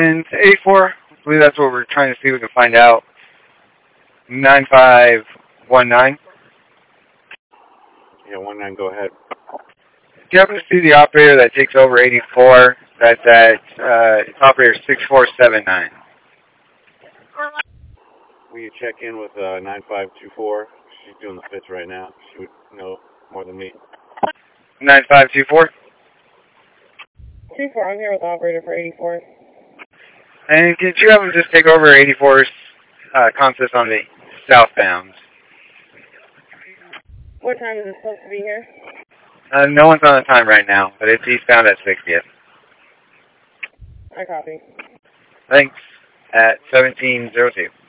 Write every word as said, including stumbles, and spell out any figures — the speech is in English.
And eighty-four, I believe that's what we're trying to see if we can find out. nine five one nine. Yeah, one nine, go ahead. Do you happen to see the operator that takes over eighty-four? That's at, uh, it's operator six four seven nine. Will you check in with uh, nine five two four? She's doing the fits right now. She would know more than me. nine five two four? two four, I'm here with the operator for eighty-four. And could you have them just take over eighty-four's uh, consist on the southbound? What time is it supposed to be here? Uh, no one's on the time right now, but it's eastbound at sixtieth. I copy. Thanks. At seventeen oh two.